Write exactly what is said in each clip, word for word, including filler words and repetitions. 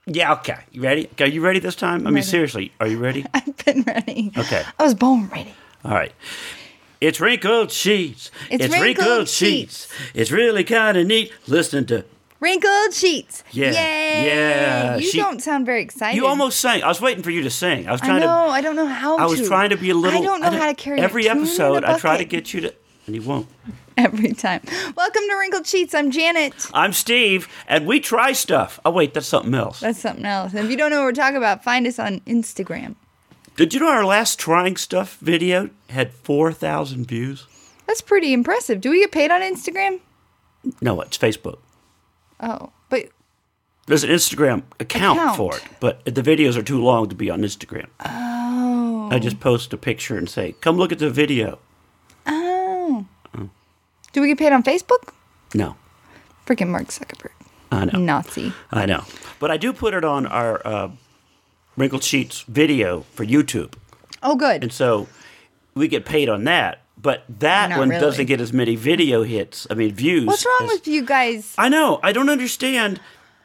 Yeah, okay. You ready? Are you ready this time? I mean, ready. seriously, are you ready? I've been ready. Okay. I was born ready. All right. It's wrinkled sheets. It's wrinkled sheets. It's really kind of neat listening to. Wrinkled sheets. Yeah, Yay. yeah, You she- don't sound very excited. You almost sang. I was waiting for you to sing. I was I trying know. to. I don't know how I was to. trying to be a little. I don't know how to carry every a tune in a episode. I try to bucket. get you to, and you won't. Every time. Welcome to Wrinkled Sheets. I'm Janet. I'm Steve, and we try stuff. Oh wait, that's something else. That's something else. And if you don't know what we're talking about, find us on Instagram. Did you know our last trying stuff video had four thousand views? That's pretty impressive. Do we get paid on Instagram? No, it's Facebook. Oh, but There's an Instagram account, Account. for it, but the videos are too long to be on Instagram. oh, I just post a picture and say, "Come look at the video." oh. Do we get paid on Facebook? No, Freaking Mark Zuckerberg, I know, Nazi. I know, but I do put it on our uh, Wrinkled Sheets video for YouTube, Oh, good. and so we get paid on that. But that Not one really. doesn't get as many video hits. I mean, views. What's wrong as- with you guys? I know. I don't understand.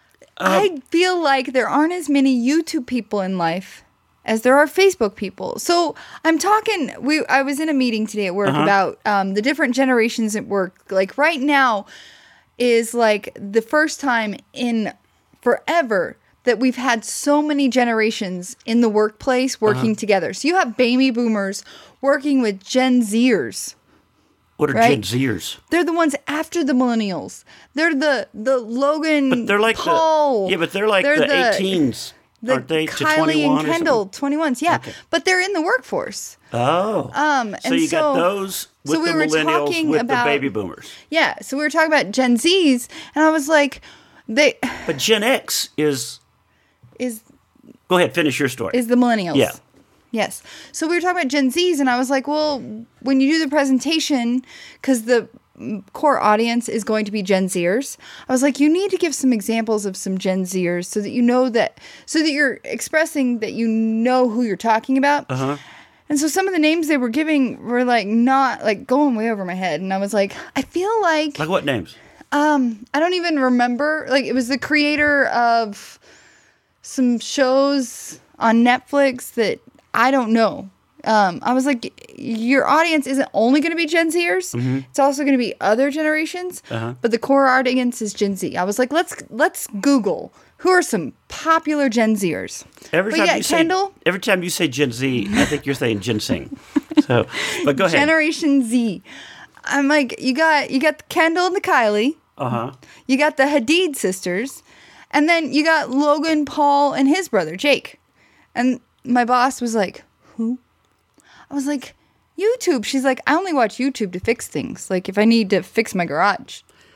I feel like there aren't as many YouTube people in life as there are Facebook people. So I'm talking. We I was in a meeting today at work Uh-huh. about um, the different generations at work. Like right now is like the first time in forever that we've had so many generations in the workplace working Uh-huh. together. So you have baby boomers working with Gen Zers. What are Right? Gen Zers? They're the ones after the millennials. They're the the Logan But they're like Paul. the yeah, but they're like They're the eighteens, the aren't they? To Kylie twenty-one and or Kendall, something? twenty-ones, yeah. Okay. But they're in the workforce. Oh, Um, so and you got so- those with so we the were millennials talking with about- the baby boomers. Yeah, so we were talking about Gen Zs, and I was like, they But Gen X is. is Go ahead, finish your story. is the millennials. Yeah. Yes. So we were talking about Gen Zs, and I was like, well, when you do the presentation, because the mm, core audience is going to be Gen Zers, I was like, you need to give some examples of some Gen Zers so that you know that, so that you're expressing that you know who you're talking about. Uh-huh. And so some of the names they were giving were like not like going way over my head, and I was like, I feel like, Like what names? um, I don't even remember. Like it was the creator of some shows on Netflix that I don't know. Um, I was like, your audience isn't only going to be Gen Zers; it's also going to be other generations. Uh-huh. But the core audience is Gen Z. I was like, let's let's Google who are some popular Gen Zers. Every But time yeah, you say Kendall? every time you say Gen Z, I think you're saying ginseng. So, but go ahead. Generation Z. I'm like, you got you got the Kendall and the Kylie. Uh huh. You got the Hadid sisters, and then you got Logan Paul and his brother Jake. And my boss was like, "Who?" I was like, "YouTube." She's like, "I only watch YouTube to fix things. Like if I need to fix my garage."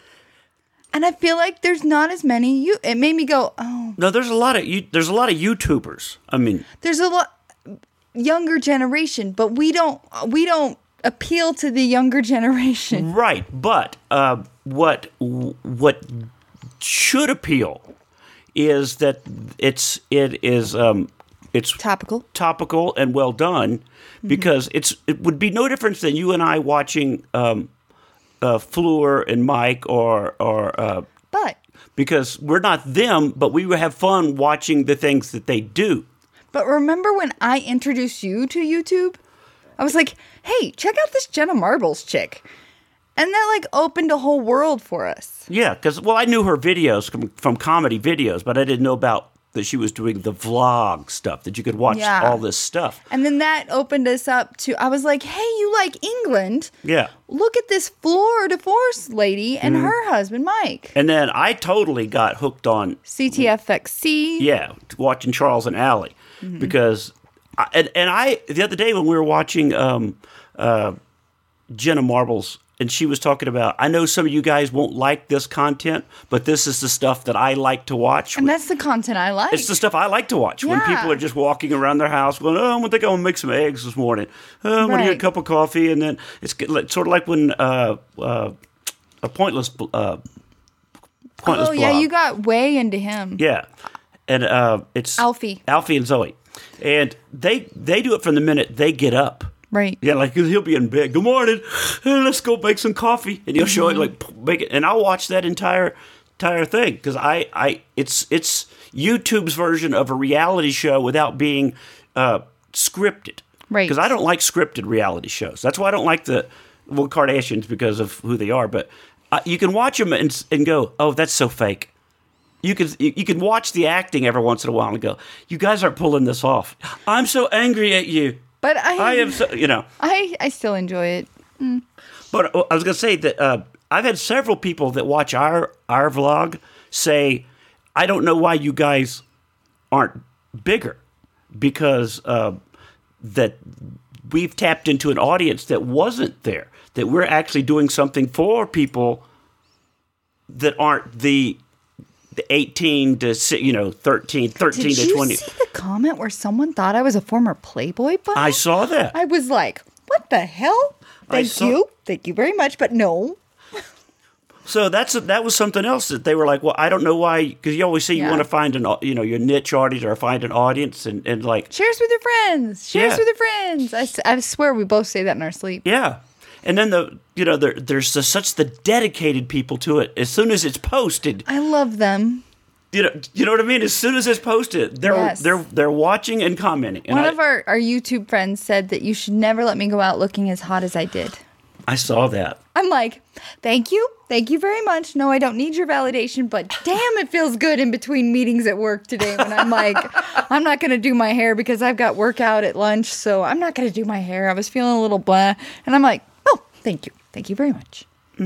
And I feel like there's not as many. You. It made me go, "Oh, No, there's a lot of you. There's a lot of YouTubers. I mean, there's a lot younger generation, but we don't we don't appeal to the younger generation." right. But uh, what what should appeal is that it's it is um, it's Topical. topical and well done because it's it would be no difference than you and I watching um, uh, Fleur and Mike or or uh, But because we're not them, but we have fun watching the things that they do. But remember when I introduced you to YouTube? I was like, hey, check out this Jenna Marbles chick. And that like opened a whole world for us. Yeah, because well, I knew her videos from, from comedy videos, but I didn't know about that she was doing the vlog stuff that you could watch Yeah. all this stuff. And then that opened us up to, I was like, hey, you like England? Yeah. Look at this Fleur de Force lady and her husband, Mike. And then I totally got hooked on, C T F X C. yeah, watching Charles and Allie because, I, and, and I, the other day when we were watching um, uh, Jenna Marbles, and she was talking about, I know some of you guys won't like this content, but this is the stuff that I like to watch. And that's the content I like. It's the stuff I like to watch when Yeah. people are just walking around their house going, oh, I think I'm going to make some eggs this morning. Oh, I'm going to get a Right. cup of coffee. And then it's get- like- sort of like when uh, uh, a pointless uh, pointless oh, yeah, blog. you got way into him. Yeah. And uh, it's Alfie. Alfie and Zoe. And they they do it from the minute they get up. Right. Yeah, like he'll be in bed. Good morning. Hey, let's go make some coffee, and he'll show it Mm-hmm. like make it, and I'll watch that entire entire thing because I I it's it's YouTube's version of a reality show without being uh, scripted. Right. Because I don't like scripted reality shows. That's why I don't like the well Kardashians because of who they are. But uh, you can watch them and, and go, oh, that's so fake. You can you, you can watch the acting every once in a while and go, you guys aren't pulling this off. I'm so angry at you. But I, I am so, you know. I, I still enjoy it. Mm. But I was going to say that uh, I've had several people that watch our our vlog say, I don't know why you guys aren't bigger, because uh, that we've tapped into an audience that wasn't there, that we're actually doing something for people that aren't the the eighteen to, you know, thirteen, thirteen Did to twenty. you see the comment where someone thought I was a former Playboy bunny? I saw that. I was like, what the hell? Thank saw- you. Thank you very much, but no. So that's that was something else that they were like, well, I don't know why, because you always say you Yeah. want to find an, au- you know, your niche audience or find an audience, and, and like, Shares with your friends. Shares Yeah. with your friends. I, s- I swear we both say that in our sleep. yeah. And then the, you know, there, there's the, such the dedicated people to it. As soon as it's posted, I love them. you know, you know what I mean. As soon as it's posted, they're Yes. they're they're watching and commenting. And One I, of our, our YouTube friends said that you should never let me go out looking as hot as I did. I saw that. I'm like, thank you. Thank you very much. No, I don't need your validation, but damn, it feels good in between meetings at work today when I'm like, I'm not going to do my hair because I've got workout at lunch, so I'm not going to do my hair. I was feeling a little blah. And I'm like, oh, thank you. Thank you very much.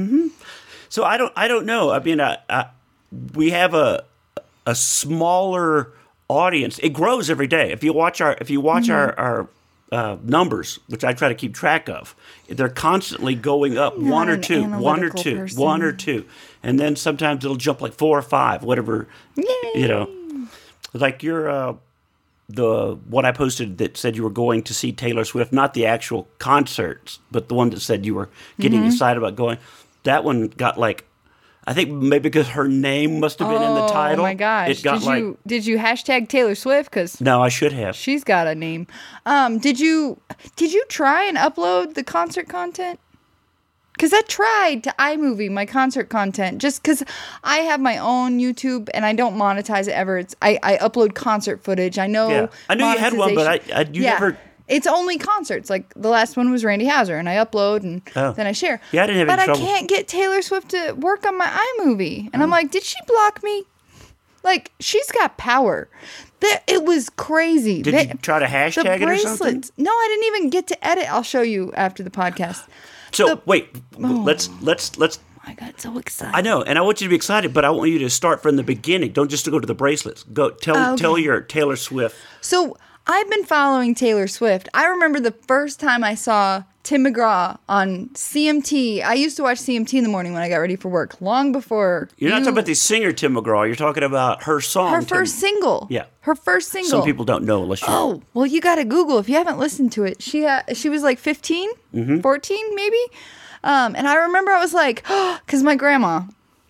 So I don't I don't know. I mean, I, I, we have a a smaller audience. It grows every day. If you watch our if you watch Mm-hmm. our our uh, numbers, which I try to keep track of, they're constantly going up. I'm not One or an two, one or analytical two, person. one or two, and then sometimes it'll jump like four or five, whatever. Yay. You know, like your uh, the one I posted that said you were going to see Taylor Swift, not the actual concerts, but the one that said you were getting Mm-hmm. excited about going. That one got like, I think maybe because her name must have been in the title. Oh my gosh. It got did like, you did you hashtag Taylor Swift? Because no, I should have. she's got a name. Um, did you did you try and upload the concert content? Because I tried to iMovie my concert content just because I have my own YouTube and I don't monetize it ever. It's I, I upload concert footage. I know. Yeah. I knew you had one, but I- I- you yeah. never- It's only concerts. Like the last one was Randy Houser, and I upload and Oh. then I share. Yeah, I didn't have but any I trouble. can't get Taylor Swift to work on my iMovie, and I'm Oh. like, did she block me? Like she's got power. That it was crazy. Did They- you try to hashtag the it or something? bracelets. No, I didn't even get to edit. I'll show you after the podcast. So the- wait, let's let's let's. I got so excited. I know, and I want you to be excited, but I want you to start from the beginning. Don't just go to the bracelets. Go tell Oh, okay. tell your Taylor Swift. So I've been following Taylor Swift. I remember the first time I saw Tim McGraw on C M T. I used to watch C M T in the morning when I got ready for work, long before. You're not you- talking about the singer Tim McGraw. You're talking about her song. her Tim- first single. Yeah. her first single. Some people don't know unless you. Oh, well, you got to Google if you haven't listened to it. She uh, she was like fifteen, Mm-hmm. fourteen maybe. Um, and I remember I was like, because my grandma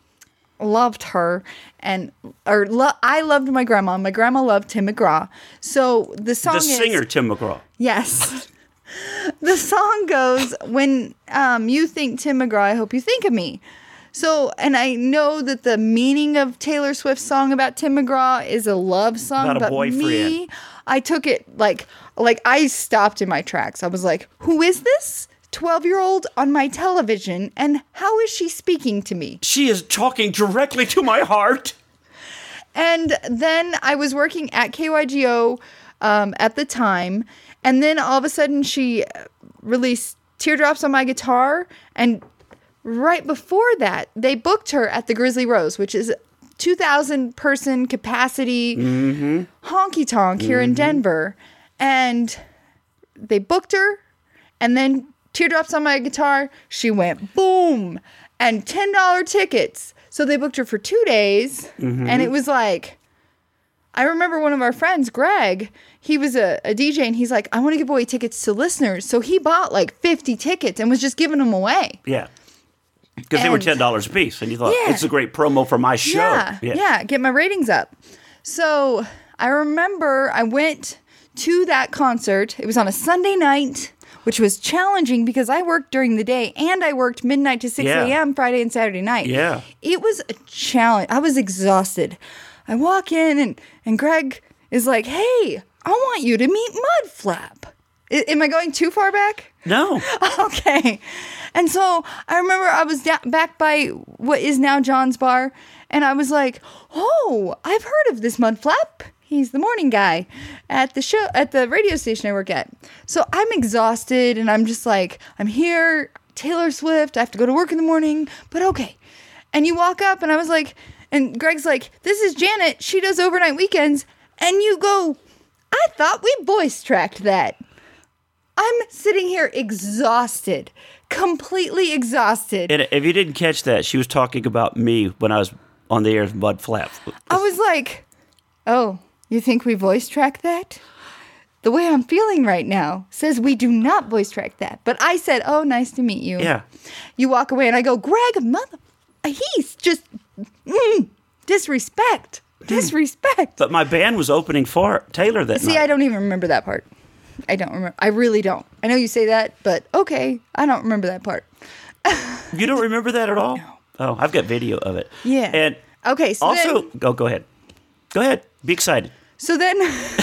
loved her, and or lo- I loved my grandma. My grandma loved Tim McGraw. So the song the is singer Tim McGraw. yes. The song goes, when um, you think Tim McGraw, I hope you think of me. So, and I know that the meaning of Taylor Swift's song about Tim McGraw is a love song, About a but boyfriend. me, I took it like, like I stopped in my tracks. I was like, who is this twelve-year-old on my television, and how is she speaking to me? She is talking directly to my heart. And then I was working at K Y G O um, at the time. And then all of a sudden she released Teardrops on My Guitar. And right before that, they booked her at the Grizzly Rose, which is two thousand person capacity honky tonk here in Denver. And they booked her. And then Teardrops on My Guitar, she went boom. And ten dollar tickets. So they booked her for two days, and it was like, I remember one of our friends, Greg, he was a, a D J, and he's like, I want to give away tickets to listeners. So he bought like fifty tickets and was just giving them away. Yeah. Because they were And- ten dollars a piece, and you thought, Yeah. it's a great promo for my show. Yeah, yeah, get my ratings up. So I remember I went to that concert. It was on a Sunday night, which was challenging because I worked during the day and I worked midnight to six Yeah. a.m. Friday and Saturday night. Yeah. It was a challenge. I was exhausted. I walk in and, and Greg is like, hey, I want you to meet Mudflap. I, am I going too far back? No. Okay. And so I remember I was da- back by what is now John's Bar, and I was like, oh, I've heard of this Mudflap. He's the morning guy at the show, at the radio station I work at. So I'm exhausted, and I'm just like, I'm here, Taylor Swift, I have to go to work in the morning, but okay. And you walk up, and I was like, and Greg's like, this is Janet, she does overnight weekends, and you go, I thought we voice tracked that. I'm sitting here exhausted, completely exhausted. And if you didn't catch that, she was talking about me when I was on the air with Mudflap. I was like, oh, you think we voice track that? The way I'm feeling right now says we do not voice track that. But I said, oh, nice to meet you. Yeah. You walk away and I go, Greg, mother, he's just mm, disrespect. Disrespect. But my band was opening for Taylor that See, night. I don't even remember that part. I don't remember. I really don't. I know you say that, but okay. I don't remember that part. You don't remember that at all? No. Oh, I've got video of it. Yeah. And okay. So also, then, go go ahead. Go ahead. Be excited. So then,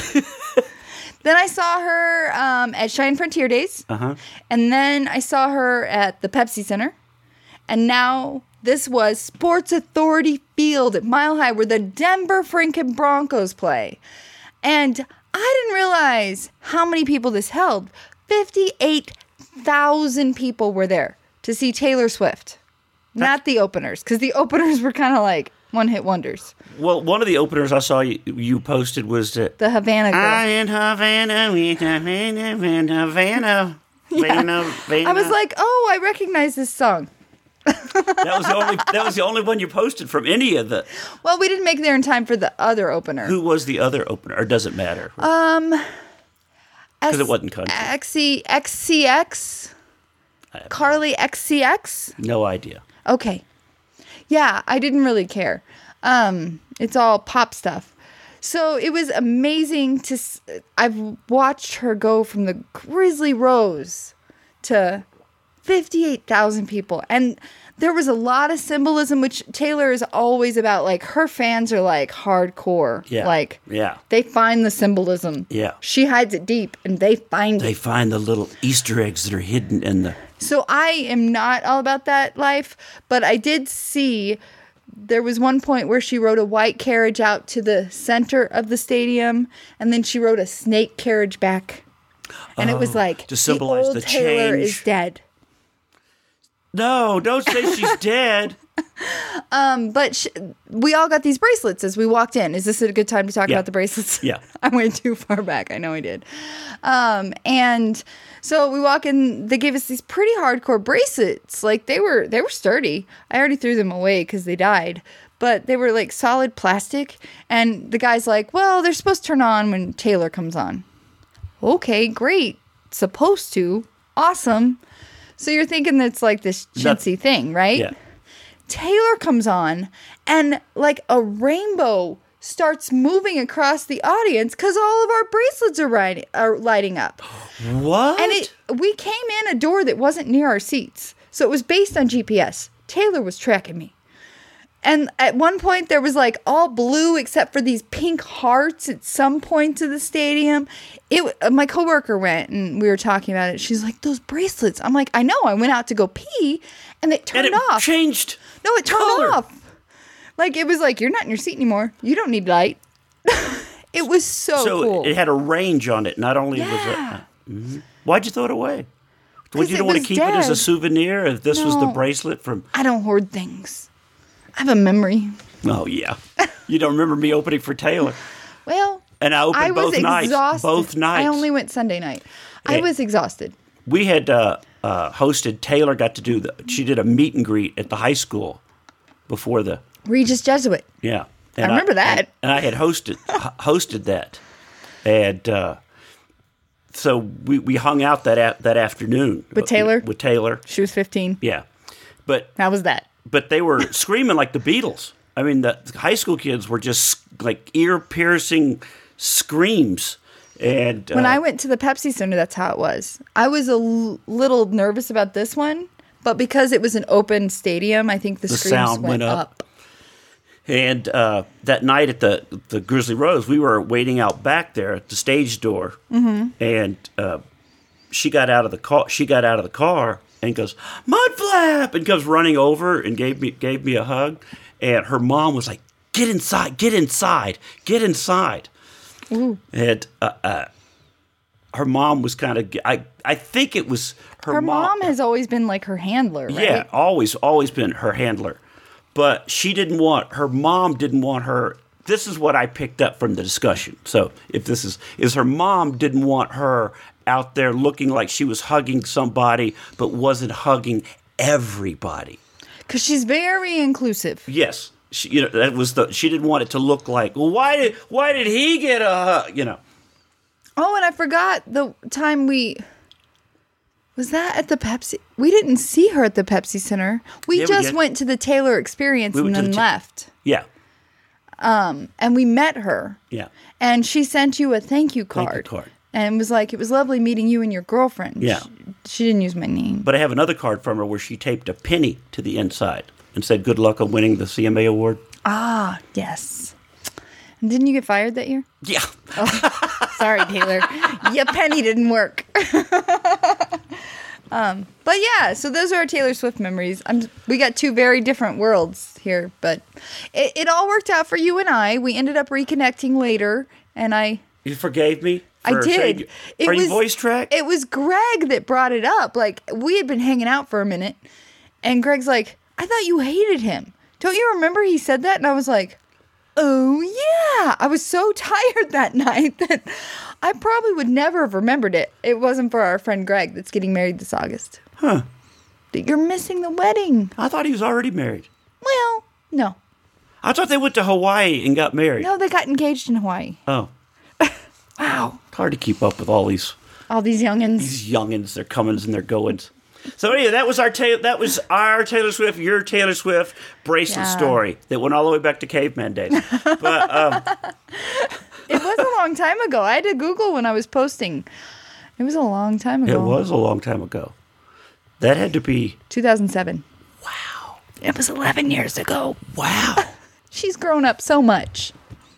then I saw her um, at Shine Frontier Days, Uh-huh. and then I saw her at the Pepsi Center, and now this was Sports Authority Field at Mile High, where the Denver Franken Broncos play, and I didn't realize how many people this held. fifty-eight thousand people were there to see Taylor Swift. Not the openers, because the openers were kind of like one-hit wonders. Well, one of the openers I saw you, you posted was that The Havana Girl. I in Havana, we Havana, Havana, Havana, Havana, Havana. I was like, oh, I recognize this song. that was the only that was the only one you posted from any of the. Well, we didn't make it there in time for the other opener. Who was the other opener? Or does it matter? Um, Because it wasn't country. X C X C X? Carly X C X? No idea. Okay. Yeah, I didn't really care. Um, it's all pop stuff. So it was amazing to... s- I've watched her go from the Grizzly Rose to fifty-eight thousand people. And there was a lot of symbolism, which Taylor is always about. Like, her fans are, like, hardcore. Yeah. Like, Yeah. they find the symbolism. Yeah. She hides it deep, and they find They it. find the little Easter eggs that are hidden in the. So I am not all about that life, but I did see there was one point where she rode a white carriage out to the center of the stadium, and then she rode a snake carriage back. And it was like, to symbolize the old the Taylor change. is dead. No, don't say she's dead. Um, but sh- we all got these bracelets as we walked in. Is this a good time to talk Yeah. about the bracelets? Yeah. I went too far back. I know I did. Um, and so we walk in. They gave us these pretty hardcore bracelets. Like they were, they were sturdy. I already threw them away because they died. But they were like solid plastic. And the guy's like, "Well, they're supposed to turn on when Taylor comes on." Okay, great. Supposed to. Awesome. So you're thinking that's like this chintzy thing, right? Yeah. Taylor comes on and like a rainbow starts moving across the audience because all of our bracelets are, riding, are lighting up. What? And it we came in a door that wasn't near our seats. So it was based on G P S. Taylor was tracking me. And at one point there was like all blue except for these pink hearts at some points of the stadium. It my coworker went and we were talking about it. She's like, "Those bracelets." I'm like, "I know. I went out to go pee and it turned and it off." changed. No, it turned color. off. Like it was like, "You're not in your seat anymore. You don't need light." It was so, So cool. it had a range on it. Not only was Yeah. it. Mhm. Why'd you throw it away? Would you it don't want to was keep it as a dead. souvenir? If this was the No. bracelet from. I don't hoard things. I have a memory. Oh yeah. You don't remember me opening for Taylor, Well, and I opened I was both nights. exhausted. Both nights. I only went Sunday night. I Hey. was exhausted. we had uh, uh, hosted. Taylor got to do the. She did a meet and greet at the high school before the. Regis Jesuit. Yeah. I remember that. And, and I had hosted h- hosted that, and uh, so we, we hung out that a- that afternoon With Taylor? With Taylor, She was fifteen. yeah, but How was that? but they were screaming like the Beatles. I mean, the high school kids were just like ear piercing screams. And When uh, I went to the Pepsi Center, that's how it was. I was a l- little nervous about this one, but because it was an open stadium, I think the, The screams sound went, went up. up. And uh, that night at the the Grizzly Rose, we were waiting out back there at the stage door, mm-hmm. and uh, she got out of the car. She got out of the car and goes, "Mudflap!" and comes running over and gave me gave me a hug. And her mom was like, "Get inside! Get inside! Get inside!" Ooh. And uh, uh, her mom was kind of. I I think it was her, Her mom. mom has always been like her handler, right? Yeah, always always been her handler. But she didn't want, her mom didn't want her, this is what I picked up from the discussion. So if this is, is her mom didn't want her out there looking like she was hugging somebody, but wasn't hugging everybody. Because she's very inclusive. Yes. She, you know, that was the, she didn't want it to look like, well, why did, why did he get a hug, you know? Oh, and I forgot the time we... Was that at the Pepsi? We didn't see her at the Pepsi Center. We Yeah, we just did. went to the Taylor Experience We and went to then the ta- left. Yeah. And we met her. Yeah. And she sent you a thank you Thank you card. card. And was like, it was lovely meeting you and your girlfriend. Yeah. She, she didn't use my name. But I have another card from her where she taped a penny to the inside and said, good luck on winning the C M A award. Ah, yes. And didn't you get fired that year? Yeah. Sorry, Taylor. Your penny didn't work. um, but yeah, so those are our Taylor Swift memories. I'm, we got two very different worlds here, but it, it all worked out for you and I. We ended up reconnecting later, and I... You forgave me? I for did. saying- It for your was- voice track? It was Greg that brought it up. Like, we had been hanging out for a minute, and Greg's like, I thought you hated him. Don't you remember he said that? And I was like, oh, yeah. I was so tired that night that I probably would never have remembered it. It wasn't for our friend Greg that's getting married this August. Huh. That you're missing the wedding. I thought he was already married. Well, no. I thought they went to Hawaii and got married. No, they got engaged in Hawaii. Oh. Wow. It's hard to keep up with all these All these youngins. these youngins, their comings and their goings. So anyway, that was our ta- that was our Taylor Swift, your Taylor Swift bracelet Yeah. story that went all the way back to caveman days. But um, It was a long time ago. I had to Google when I was posting. It was a long time ago. it was a long time ago. That had to be two thousand seven. wow, It was eleven years ago. wow, She's grown up so much.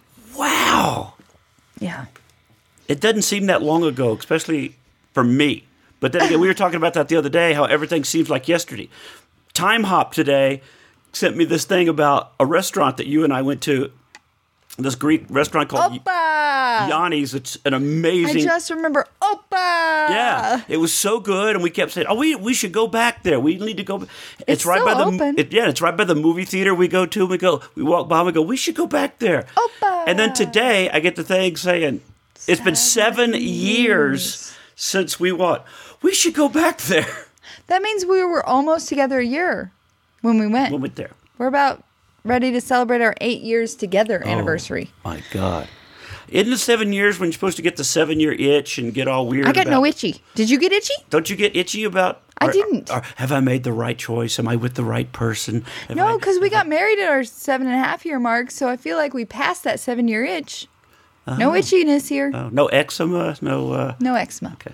wow. Yeah. It doesn't seem that long ago, especially for me. But then again, we were talking about that the other day, how everything seems like yesterday. Time Hop today sent me this thing about a restaurant that you and I went to, this Greek restaurant called Oppa! Yanni's. It's an I amazing... just remember Oppa! Yeah, it was so good, and we kept saying, "Oh, we we should go back there. We need to go." It's, It's right still by the open. It, yeah, it's right by the movie theater we go to. We go, we walk by, and we go, "We should go back there." Oppa! And then today, I get the thing saying, "It's been seven Seven years years. since we what? We should go back there." That means we were almost together a year when we went. We went there. We're about ready to celebrate our eight years together Oh. anniversary. My God, isn't it seven years when you're supposed to get the seven-year itch and get all weird? I got about, no itchy. Did you get itchy? Don't you get itchy about? I or- didn't. or have I made the right choice? Am I with the right person? Have I- No, because we got married at our seven and a half year mark, so I feel like we passed that seven year itch. No itchiness here. Oh, no eczema, no. Uh, No eczema. okay.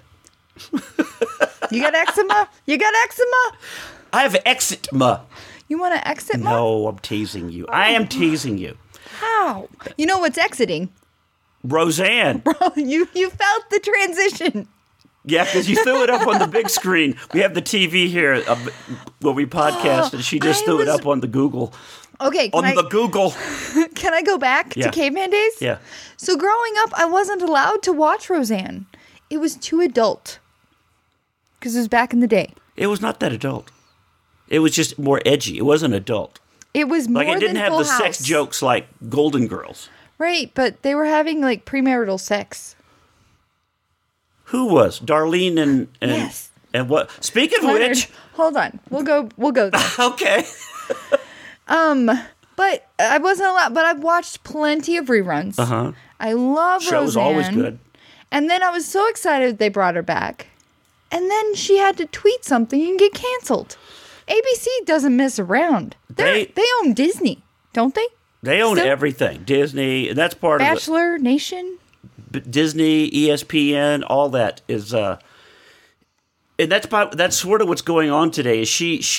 You got eczema? You got eczema? I have eczema. You want to exit? Mom? No, I'm teasing you. I am teasing you. How? You know what's exiting? Roseanne. Oh, you you felt the transition. Yeah, because you threw it up on the big screen. We have the T V here uh, where we podcast, and she just I threw it was- up on the Google. Okay, can On I, the Google. can I go back Yeah. to caveman days? Yeah. So growing up, I wasn't allowed to watch Roseanne. It was too adult. Because it was back in the day. It was not that adult. It was just more edgy. It wasn't adult. It was more Like, it didn't than have Full the House. sex jokes like Golden Girls. Right, but they were having like premarital sex. Who was? Darlene and... and Yes. And what? Speaking of Leonard, which... hold on. We'll go we'll go there. Okay. But I wasn't allowed but I've watched plenty of reruns. Uh-huh. I love Show's Roseanne. always good. And then I was so excited they brought her back. And then she had to tweet something and get canceled. A B C doesn't mess around. They're, They- they own Disney, don't they? They own Still- everything. Disney, and that's part of it. Bachelor Nation. B- Disney, E S P N, all that is, uh, and that's about, that's sort of what's going on today. Is she she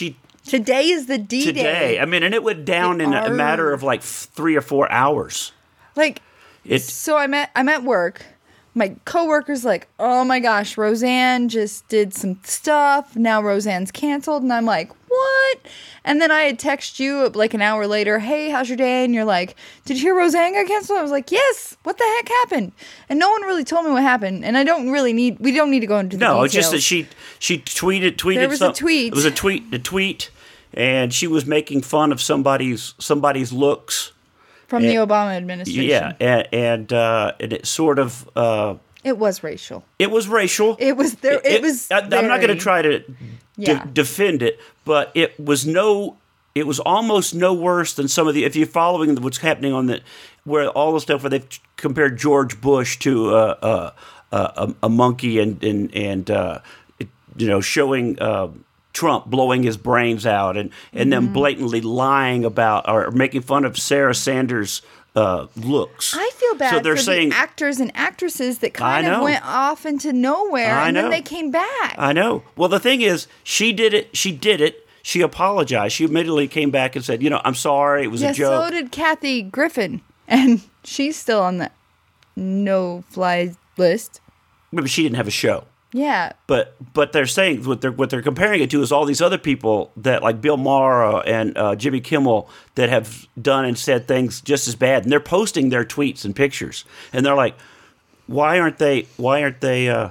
Today is the D-Day. Today. I mean, and it went down The in a R. matter of like three or four hours. Like, It. so I'm at, I'm at work. My coworker's like, oh my gosh, Roseanne just did some stuff. Now Roseanne's canceled. And I'm like, what? And then I had texted you like an hour later, hey, how's your day? And you're like, did you hear Roseanne got canceled? I was like, yes. What the heck happened? And no one really told me what happened. And I don't really need, we don't need to go into the No, details. it's just that she she tweeted tweeted. There was some, a tweet. It was a tweet. A tweet, and she was making fun of somebody's somebody's looks. From and, the Obama administration. Yeah, and and, uh, and it sort of uh, It was racial. it was racial. It was there. It, it was. I, I'm not going to very- try to de- Yeah. defend it, but it was no. It was almost no worse than some of the. If you're following what's happening on the, where all the stuff where they've compared George Bush to uh, uh, uh, a, a monkey and and and uh, it, you know showing. Uh, Trump blowing his brains out and, and Mm-hmm. then blatantly lying about or making fun of Sarah Sanders' uh, looks. I feel bad So they're for saying, the actors and actresses that I kind of know. went off into nowhere I and know. then they came back. I know. Well, the thing is, she did it. She did it. She apologized. She immediately came back and said, you know, I'm sorry. It was yeah, a joke. so did Kathy Griffin, and she's still on the no-fly list. Maybe she didn't have a show. Yeah, But but they're saying what they're what they're comparing it to is all these other people that like Bill Maher and uh, Jimmy Kimmel that have done and said things just as bad, and they're posting their tweets and pictures, and they're like, why aren't they? Why aren't they? Uh,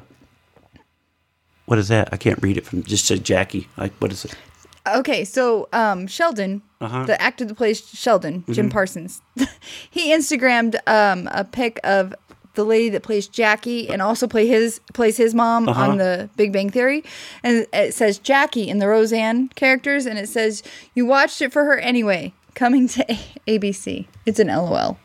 what is that? I can't read it from just said Jackie. Like what is it? okay, so um, Sheldon, Uh-huh. the actor that plays Sheldon, Mm-hmm. Jim Parsons, he Instagrammed um, a pic of the lady that plays Jackie and also play his plays his mom Uh-huh. on the Big Bang Theory, and it says Jackie in the Roseanne characters, and it says you watched it for her anyway. Coming to A B C. It's an L O L.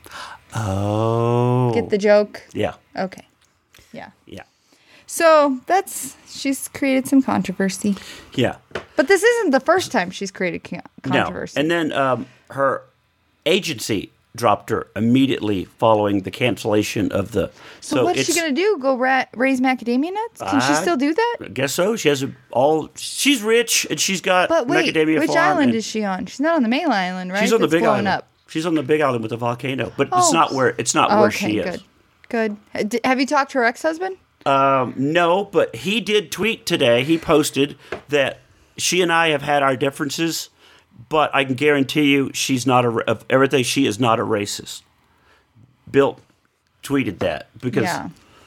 Oh, Get the joke? yeah, Okay. Yeah. yeah, So that's she's created some controversy, yeah. but this isn't the first time she's created con- controversy. No. And then um, her agency dropped her immediately following the cancellation of the. so, So, what's she it's- gonna do? Go ra- raise macadamia nuts? Can she I still do that? I guess so. She has a, all. She's rich and she's got But wait, macadamia which farm. island and is she on? She's not on the main island, right? She's on the That's big blowing island. Up. She's on the big island with the volcano, but Oh. it's not where it's not Oh, where okay, she is. good, good. Uh, d- Have you talked to her ex-husband? Um, no, but he did tweet today. He posted that she and I have had our differences, but I can guarantee you she's not a of everything. She is not a racist. Bill tweeted that because Yeah.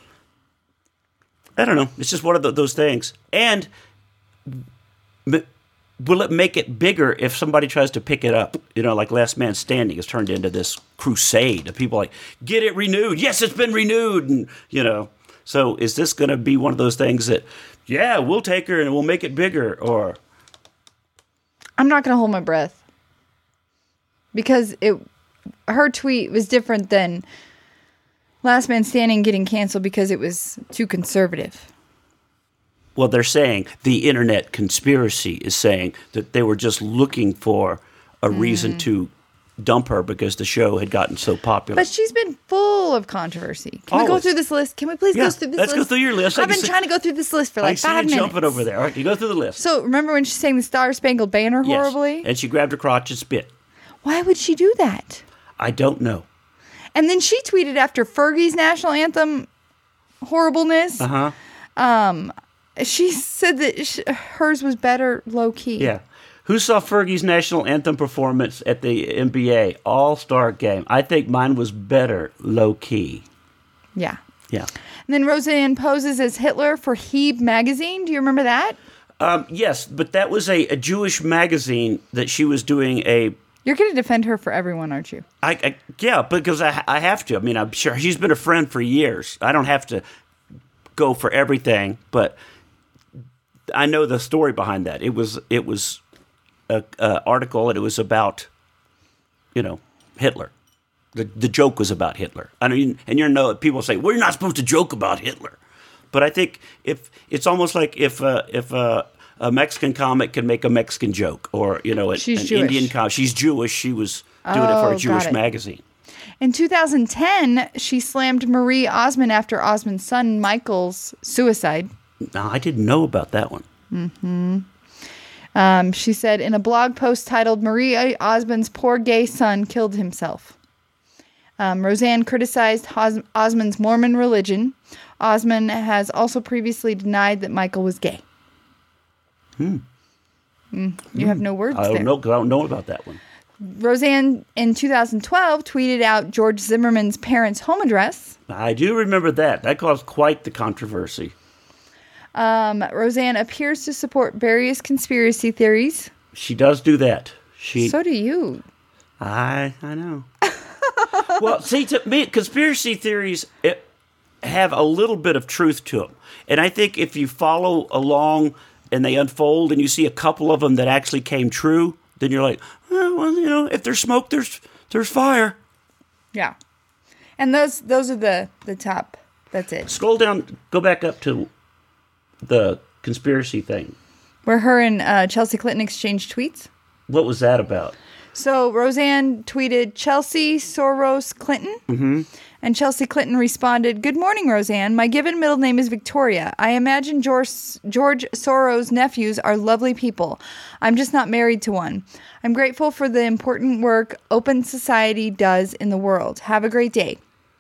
I don't know. It's just one of the, those things. And m- will it make it bigger if somebody tries to pick it up? You know, like Last Man Standing has turned into this crusade of people like, get it renewed. Yes, it's been renewed. And, you know, so is this going to be one of those things that, yeah, we'll take her and we'll make it bigger? Or, I'm not gonna hold my breath because it her tweet was different than Last Man Standing getting canceled because it was too conservative. well, they're saying the internet conspiracy is saying that they were just looking for a reason to dump her because the show had gotten so popular. But she's been full of controversy. Can we go Always. through this list? Can we please Yeah, go through this let's list? go through your list. I I've can been see- trying to go through this list for I like see five you minutes. jumping over there. All right, you go through the list. So remember when she sang the Star Spangled Banner Yes. horribly? And she grabbed her crotch and spit. Why would she do that? I don't know. And then she tweeted after Fergie's national anthem horribleness. Uh huh. She said that sh- hers was better low key. Yeah. Who saw Fergie's national anthem performance at the N B A All Star game? I think mine was better low key. Yeah. Yeah. And then Roseanne poses as Hitler for Hebe magazine. Do you remember that? Um, yes, but that was a, a Jewish magazine that she was doing a. You're going to defend her for everyone, aren't you? I, I yeah, because I I have to. I mean, I'm sure she's been a friend for years. I don't have to go for everything, but I know the story behind that. It was it was a, a article, and it was about, you know, Hitler. The the joke was about Hitler. I mean, and you know, people say we're not supposed to joke about Hitler, but I think if it's almost like if uh, if uh, a Mexican comic can make a Mexican joke, or you know, an, She's an Jewish. Indian comic, she's Jewish. She was doing it for Oh, a Jewish got it. magazine. In two thousand ten, she slammed Marie Osmond after Osmond's son Michael's suicide. No, I didn't know about that one. Um, she said in a blog post titled Marie Osmond's Poor Gay Son Killed Himself. Um, Roseanne criticized Os- Osmond's Mormon religion. Osmond has also previously denied that Michael was gay. Hmm. Mm, you hmm. have no words I don't there. know, because I don't know about that one. Roseanne, in two thousand twelve, tweeted out George Zimmerman's parents' home address. I do remember that. That caused quite the controversy. Um, Roseanne appears to support various conspiracy theories. She does do that. She. So do you. I I know. Well, see, to me, conspiracy theories it, have a little bit of truth to them. And I think if you follow along and they unfold and you see a couple of them that actually came true, then you're like, oh, well, you know, if there's smoke, there's there's fire. Yeah. And those those are the, the top. That's it. Scroll down, go back up to the conspiracy thing. Where her and uh, Chelsea Clinton exchanged tweets. What was that about? So Roseanne tweeted Chelsea Soros Clinton. Mm-hmm. And Chelsea Clinton responded, "Good morning, Roseanne. My given middle name is Victoria. I imagine George, George Soros' nephews are lovely people. I'm just not married to one. I'm grateful for the important work Open Society does in the world. Have a great day."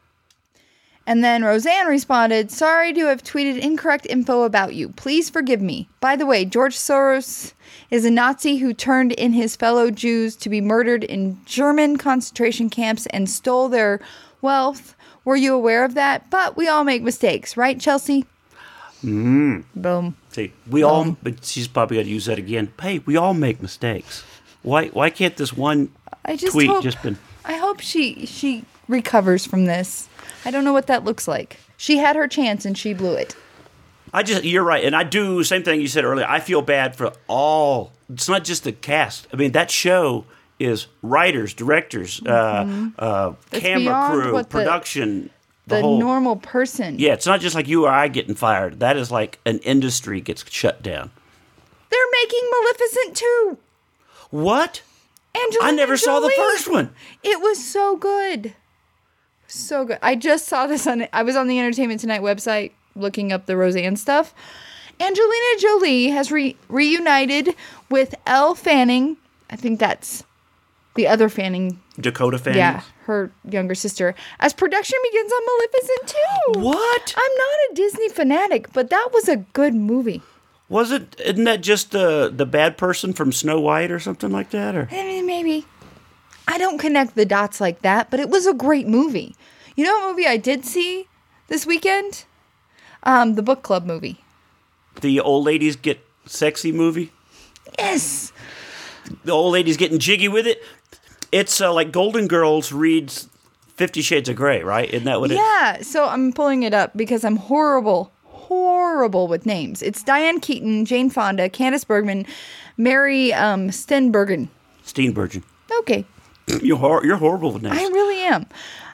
And then Roseanne responded, "Sorry to have tweeted incorrect info about you. Please forgive me. By the way, George Soros is a Nazi who turned in his fellow Jews to be murdered in German concentration camps and stole their wealth. Were you aware of that? But we all make mistakes, right, Chelsea?" Mm. Boom. See, we Boom. all, but she's probably going to use that again. Hey, we all make mistakes. Why Why can't this one I just tweet hope, just been... I hope she she recovers from this. I don't know what that looks like. She had her chance and she blew it. I just, you're right. And I do, same thing you said earlier, I feel bad for all, it's not just the cast. I mean, that show is writers, directors, mm-hmm. uh, uh, camera crew, production. The, the the whole, normal person. Yeah, it's not just like you or I getting fired. That is like an industry gets shut down. They're making Maleficent two. What? Angelina I never Jolie. saw the first one. It was so good. So good. I just saw this on, I was on the Entertainment Tonight website looking up the Roseanne stuff. Angelina Jolie has re- reunited with Elle Fanning. I think that's the other Fanning. Dakota Fanning? Yeah, her younger sister. As production begins on Maleficent two. What? I'm not a Disney fanatic, but that was a good movie. Was it? Isn't that just the the bad person from Snow White or something like that? Or I mean, maybe. I don't connect the dots like that, but it was a great movie. You know what movie I did see this weekend? Um, the book club movie. The old ladies get sexy movie? Yes. The old ladies getting jiggy with it? It's uh, like Golden Girls reads Fifty Shades of Grey, right? Isn't that what it is? Yeah, so I'm pulling it up because I'm horrible, horrible with names. It's Diane Keaton, Jane Fonda, Candice Bergman, Mary um, Steenburgen. Steenburgen. Okay. You're, hor- you're horrible with names. I really am.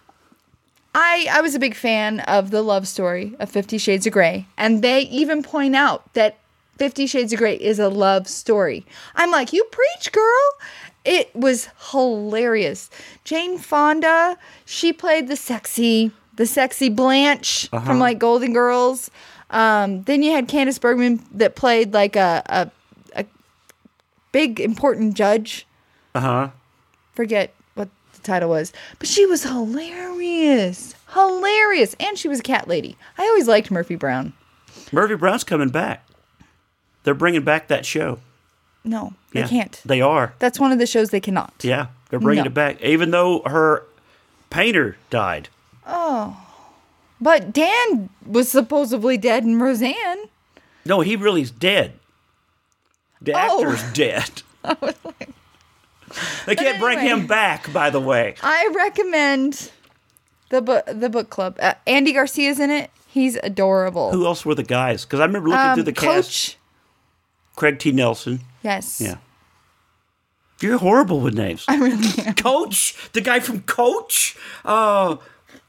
I I was a big fan of the love story of Fifty Shades of Grey. And they even point out that Fifty Shades of Grey is a love story. I'm like, you preach, girl. It was hilarious. Jane Fonda, she played the sexy, the sexy Blanche uh-huh. from like Golden Girls. Um, then you had Candice Bergman that played like a, a, a big important judge. Uh-huh. Forget what the title was. But she was hilarious. Hilarious. And she was a cat lady. I always liked Murphy Brown. Murphy Brown's coming back. They're bringing back that show. No, they yeah, can't. They are. That's one of the shows they cannot. Yeah, they're bringing no. it back. Even though her painter died. Oh. But Dan was supposedly dead in Roseanne. No, he really's dead. The oh. actor's dead. I was like... They can't anyway, bring him back, by the way. I recommend the book the book club. Uh, Andy Garcia's in it. He's adorable. Who else were the guys? Because I remember looking um, through the Coach. cast. Craig T. Nelson. Yes. Yeah. You're horrible with names. I really am. Coach? The guy from Coach? Oh.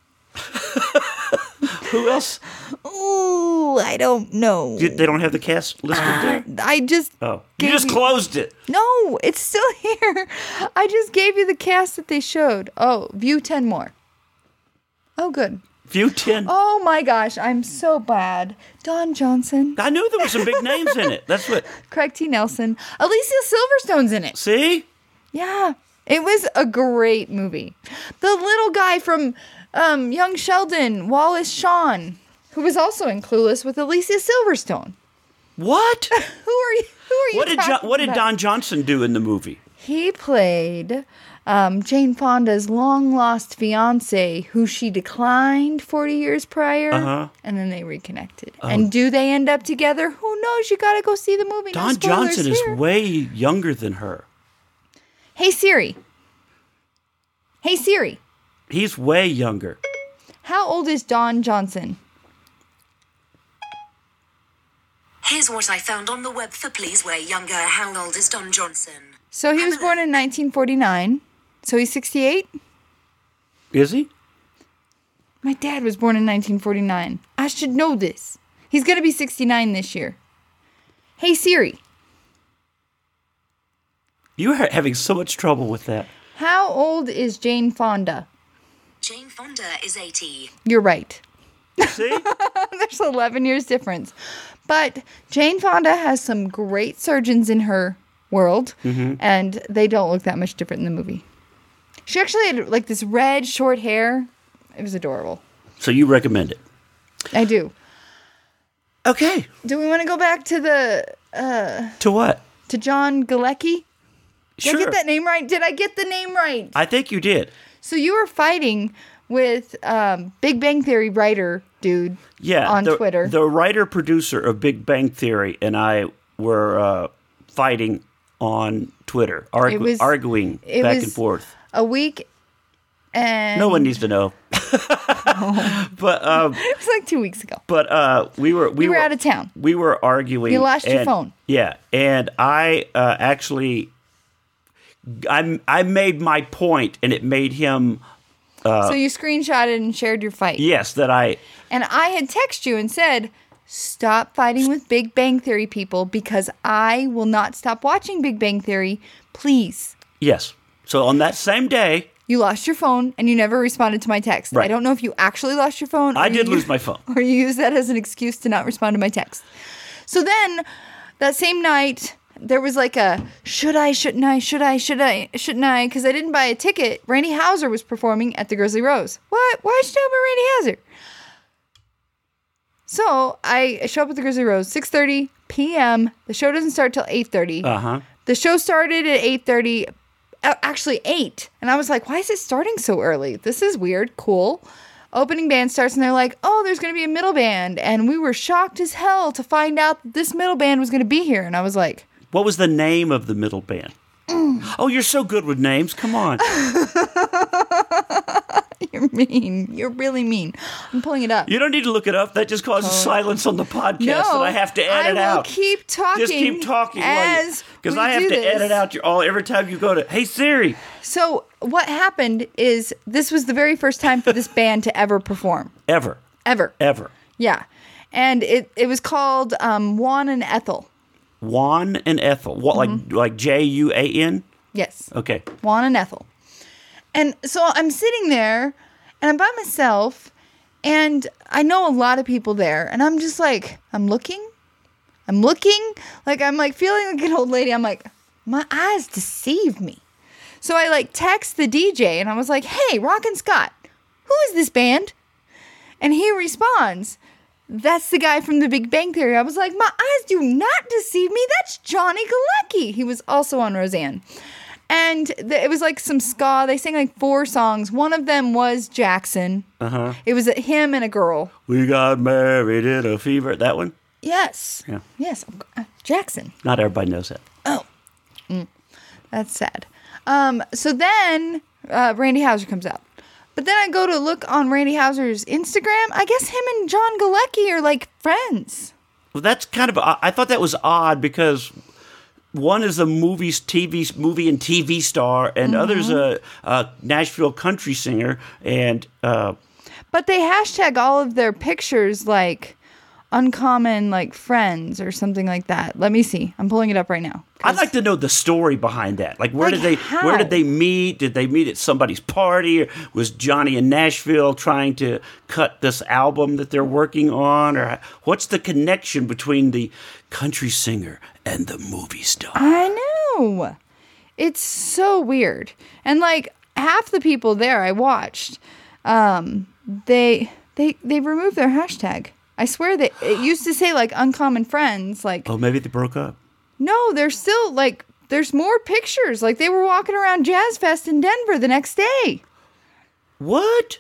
Who else? Ooh, I don't know. You, they don't have the cast listed there? I just... Oh. You just you, closed it. No, it's still here. I just gave you the cast that they showed. Oh, view ten more. Oh, good. Few ten. Oh my gosh, I'm so bad. Don Johnson, I knew there were some big names in it. That's what. Craig T. Nelson, Alicia Silverstone's in it. See? Yeah, it was a great movie. The little guy from um, Young Sheldon, Wallace Shawn, who was also in Clueless with Alicia Silverstone. What? Who are you? Who are you? What did jo- talking What did about? Don Johnson do in the movie? He played um, Jane Fonda's long-lost fiance, who she declined forty years prior, Uh-huh. and then they reconnected. And do they end up together? Who knows? You got to go see the movie. No Don spoilers Johnson is here. way younger than her. Hey Siri. Hey Siri. He's way younger. How old is Don Johnson? Here's what I found on the web for Please Way Younger. How old is Don Johnson? So he was born in nineteen forty-nine. So he's sixty-eight. Is he? My dad was born in nineteen forty-nine. I should know this. He's going to be sixty-nine this year. Hey Siri. You are having so much trouble with that. How old is Jane Fonda? Jane Fonda is eighty. You're right. See? There's eleven years difference. But Jane Fonda has some great surgeons in her world, Mm-hmm. and they don't look that much different in the movie. She actually had like this red short hair. It was adorable. So you recommend it? I do. Okay. Do we want to go back to the To what? to John Galecki? Did Sure. I get that name right? Did I get the name right? I think you did. So you were fighting with um, Big Bang Theory writer dude Yeah. on the, Twitter. The writer producer of Big Bang Theory and I were uh, fighting on Twitter, argu- It was- arguing it back was- and forth. A week and No one needs to know. But um, it was like two weeks ago. but uh, we were we You were out of town. We were arguing. You lost your and- phone. Yeah, and I uh, actually, I I made my point, and it made him so you screenshotted and shared your fight. yes that I And I had texted you and said, stop fighting with Big Bang Theory people because I will not stop watching Big Bang Theory. Please. yes. So on that same day, You lost your phone and you never responded to my text. I Right. don't know if you actually lost your phone. I or did you- lose my phone. Or you use that as an excuse to not respond to my text. So then, that same night, there was like a, should I, shouldn't I, should I, should I, shouldn't I? Because I didn't buy a ticket. Randy Houser was performing at the Grizzly Rose. What? Why should I buy Randy Houser? So I show up at the Grizzly Rose, six thirty p.m. The show doesn't start till eight thirty. Uh huh. The show started at eight thirty, uh, actually eight. And I was like, why is it starting so early? This is weird. Cool. Opening band starts and they're like, oh, there's going to be a middle band. And we were shocked as hell to find out that this middle band was going to be here. And I was like, What was the name of the middle band? Oh, you're so good with names. Come on. you're mean. You're really mean. I'm pulling it up. You don't need to look it up. That just causes silence on the podcast, no, and I have to edit I will out. keep talking. Just keep talking as because we I have do to this. edit out your all every time you go to. Hey Siri. So what happened is this was the very first time for this band to ever perform. Ever, Ever. ever. Yeah. And it, it was called um, Juan and Ethel. Juan and Ethel. What, Mm-hmm. like like J U A N? Yes. Okay. Juan and Ethel. And so I'm sitting there and I'm by myself and I know a lot of people there and I'm just like, I'm looking, I'm looking, like I'm like feeling like an old lady. I'm like, my eyes deceive me. So I like text the D J and I was like, hey, Rockin' Scott, who is this band? And he responds, that's the guy from the Big Bang Theory. I was like, my eyes do not deceive me. That's Johnny Galecki. He was also on Roseanne. And th- it was like some ska. They sang like four songs. One of them was Jackson. Uh-huh. It was him and a girl. We got married in a fever. That one? Yes. Yeah. Yes. uh, Jackson. Not everybody knows that. Oh. Mm. That's sad. Um, so then uh, Randy Houser comes out. But then I go to look on Randy Houser's Instagram. I guess him and John Galecki are like friends. Well, that's kind of. I thought that was odd because one is a movies, T V movie and T V star, and Mm-hmm. other's a, a Nashville country singer. And uh, But they hashtag all of their pictures like uncommon like friends or something like that. Let me see. I'm pulling it up right now. I'd like to know the story behind that. Like, where Like did they how? where did they meet? Did they meet at somebody's party? Or was Johnny in Nashville trying to cut this album that they're working on? Or what's the connection between the country singer and the movie star? I know. It's so weird. And like half the people there I watched, um, they they they removed their hashtag. I swear that it used to say like uncommon friends, like Oh, maybe they broke up. no, there's still like there's more pictures. Like they were walking around Jazz Fest in Denver the next day. What?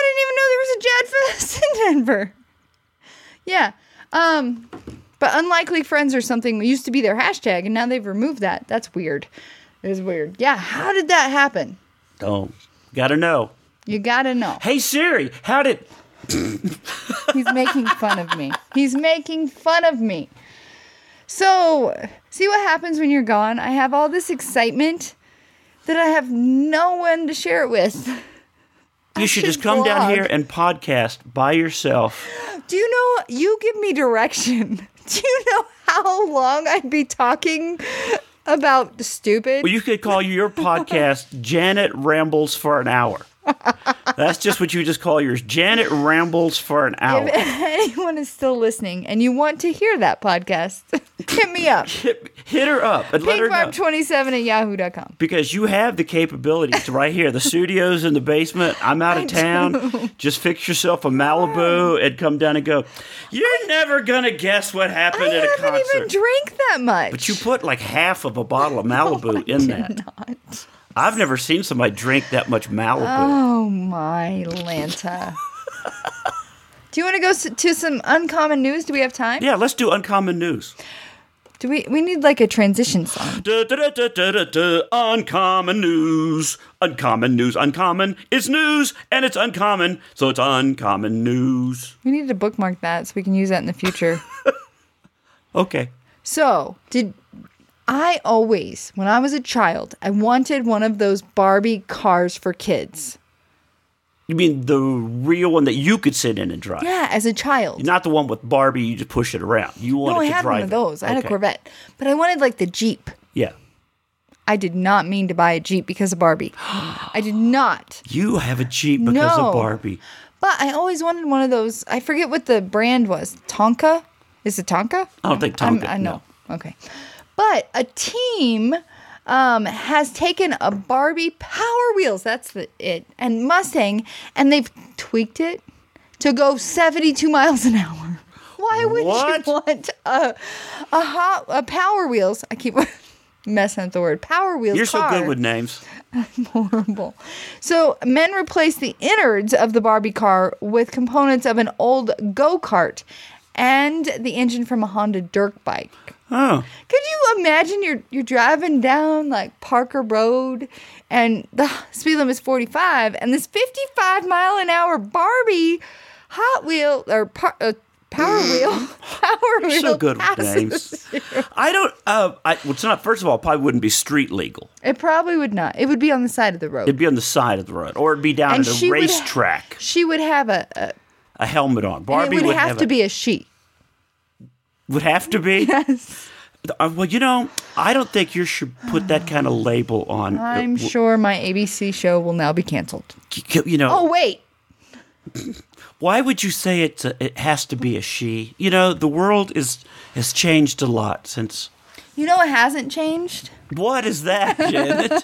I didn't even know there was a Jazz Fest in Denver. Yeah. Um but unlikely friends or something used to be their hashtag and now they've removed that. That's weird. It's weird. Yeah, how did that happen? Oh, gotta know. You gotta know. Hey Siri, how did He's making fun of me. He's making fun of me. So, see what happens when you're gone? I have all this excitement that I have no one to share it with. you should should just come down vlog. here and podcast by yourself? Do you know, you give me direction. Do you know how long I'd be talking about stupid? Well, you could call your podcast Janet Rambles for an hour. That's just what you just call yours. Janet Rambles for an hour. If anyone is still listening and you want to hear that podcast, hit me up. Hit, hit her up and let her know. pinkfarm twenty-seven at yahoo dot com. Because you have the capabilities right here. The studio's in the basement. I'm out of I town. do. Just fix yourself a Malibu and come down and go, you're never going to guess what happened I at a haven't concert. even drank that much. But you put like half of a bottle of Malibu in that. Not. I've never seen somebody drink that much Malibu. Oh my Lanta. Do you want to go s- to some uncommon news? Do we have time? Yeah, let's do uncommon news. Do we? We need like a transition song. Da, da, da, da, da, da, da, uncommon news. Uncommon news. Uncommon. It's news and it's uncommon, so it's uncommon news. We need to bookmark that so we can use that in the future. Okay. So, did I always, when I was a child, I wanted one of those Barbie cars for kids. You mean the real one that you could sit in and drive? Yeah, as a child. Not the one with Barbie, you just push it around. You wanted No, I to had drive one of it. those. I had Okay. a Corvette. But I wanted like the Jeep. Yeah. I did not mean to buy a Jeep because of Barbie. I did not. You have a Jeep because No. of Barbie. But I always wanted one of those. I forget what the brand was. Tonka? Is it Tonka? I don't think I'm- Tonka, I know. no. Okay. But a team um, has taken a Barbie Power Wheels. That's the, it. And Mustang. And they've tweaked it to go seventy-two miles an hour. Why would What? you want a, a, hot, a Power Wheels? I keep messing up the word. Power Wheels You're so car. good with names. Horrible. So men replaced the innards of the Barbie car with components of an old go-kart and the engine from a Honda dirt bike. Oh. Could you imagine you're you're driving down like Parker Road and the speed limit is forty-five and this fifty-five mile an hour Barbie Hot Wheel or par, uh, Power Wheel Power You're Wheel so good with passes names. you. I don't, uh, I, well, it's not, first of all, it probably wouldn't be street legal. It probably would not. It would be on the side of the road. It'd be on the side of the road, or it'd be down And at she a would ha- racetrack. She would have a, a A helmet on. and Barbie it would, would have, to a- be a she. Would have to be? Yes. Uh, well, you know, I don't think you should put that kind of label on. uh, I'm w- sure my A B C show will now be canceled. You know, Oh, wait. why would you say it's a, it has to be a she? You know, the world is has changed a lot since. You know what hasn't changed? What is that, Janet?